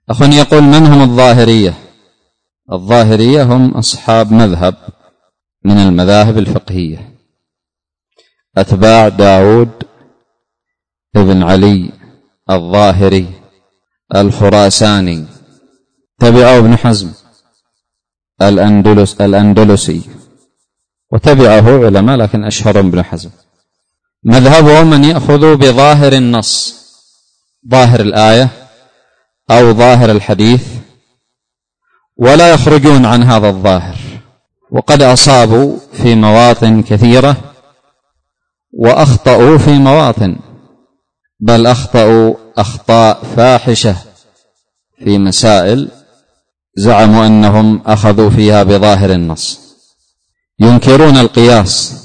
أخ يقول: من هم الظاهرية؟ الظاهرية هم أصحاب مذهب من المذاهب الفقهية، أتباع داود ابن علي الظاهري الخراساني، تبعه ابن حزم الأندلسي، وتبعه علماء لكن أشهرهم ابن حزم. مذهبهم من يأخذ بظاهر النص، ظاهر الآية أو ظاهر الحديث، ولا يخرجون عن هذا الظاهر، وقد أصابوا في مواطن كثيرة وأخطأوا في مواطن، بل أخطأوا أخطاء فاحشة في مسائل زعموا أنهم أخذوا فيها بظاهر النص. ينكرون القياس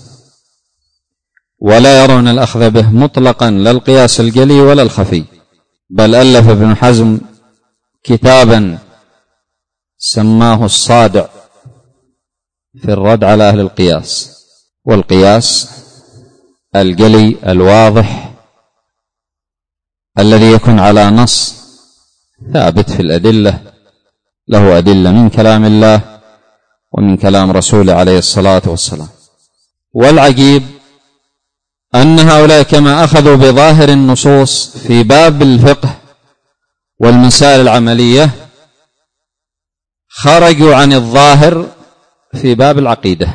ولا يرون الأخذ به مطلقا، لا القياس الجلي ولا الخفي، بل ألف ابن حزم كتابا سماه الصادع في الرد على أهل القياس. والقياس الجلي الواضح الذي يكون على نص ثابت في الأدلة، له أدلة من كلام الله ومن كلام رسوله عليه الصلاة والسلام. والعجيب أن هؤلاء كما أخذوا بظاهر النصوص في باب الفقه والمسائل العملية، خرجوا عن الظاهر في باب العقيدة،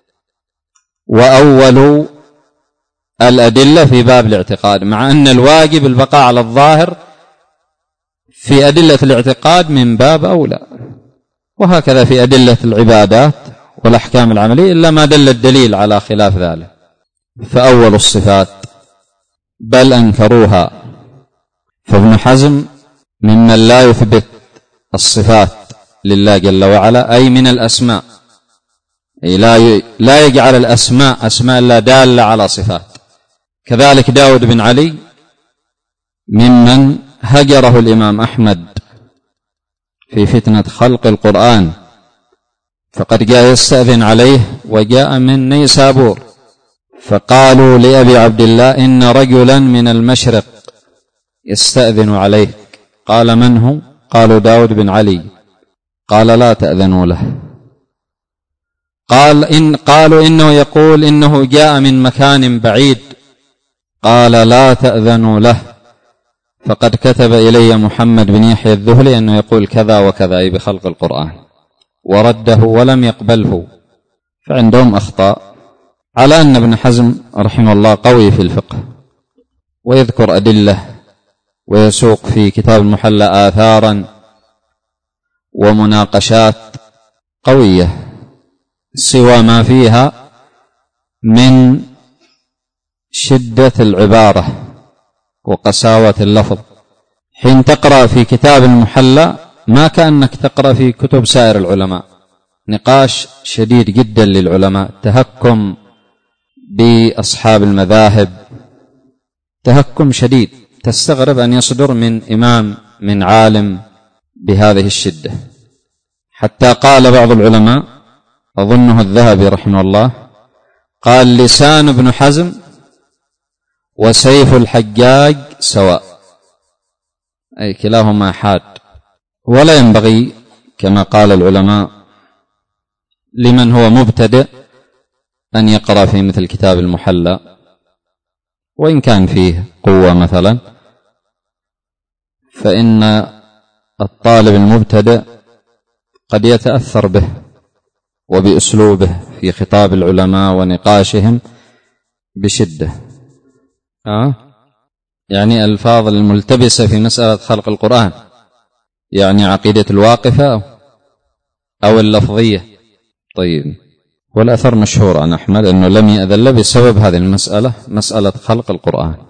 وأولوا الأدلة في باب الاعتقاد، مع أن الواجب البقاء على الظاهر في أدلة الاعتقاد من باب أولى، وهكذا في أدلة العبادات والأحكام العملية، إلا ما دل الدليل على خلاف ذلك. فأولوا الصفات بل أنكروها. فابن حزم ممن لا يثبت الصفات لله جل وعلا، أي من الأسماء، أي لا يجعل الأسماء أسماء الله دالة على صفات. كذلك داود بن علي ممن هجره الإمام أحمد في فتنة خلق القرآن، فقد جاء يستأذن عليه وجاء من نيسابور، فقالوا لأبي عبد الله: إن رجلا من المشرق يستأذن عليك. قال: من هو؟ قالوا: داود بن علي. قال: لا تأذنوا له. قالوا إنه يقول إنه جاء من مكان بعيد. قال: لا تأذنوا له، فقد كتب إلي محمد بن يحيى الذهلي أنه يقول كذا وكذا، أي بخلق القرآن، ورده ولم يقبله. فعندهم أخطاء، على أن ابن حزم رحمه الله قوي في الفقه ويذكر أدلة ويسوق في كتاب المحلى آثارا ومناقشات قوية، سوى ما فيها من شدة العبارة وقساوة اللفظ. حين تقرأ في كتاب المحلى ما كأنك تقرأ في كتب سائر العلماء، نقاش شديد جدا للعلماء، تهكم بأصحاب المذاهب، تهكم شديد، تستغرب أن يصدر من إمام من عالم بهذه الشدة. حتى قال بعض العلماء، أظنه الذهبي رحمه الله، قال: لسان ابن حزم وسيف الحجاج سواء، أي كلاهما حاد. ولا ينبغي كما قال العلماء لمن هو مبتدئ أن يقرأ في مثل كتاب المحلى، وإن كان فيه قوة مثلا، فإن الطالب المبتدئ قد يتأثر به وبأسلوبه في خطاب العلماء ونقاشهم بشدة، يعني الفاظ الملتبسة في مسألة خلق القرآن، يعني عقيدة الواقفة أو اللفظية. طيب، والأثر مشهور عن أحمد أنه لم يأذن له بسبب هذه المسألة، مسألة خلق القرآن.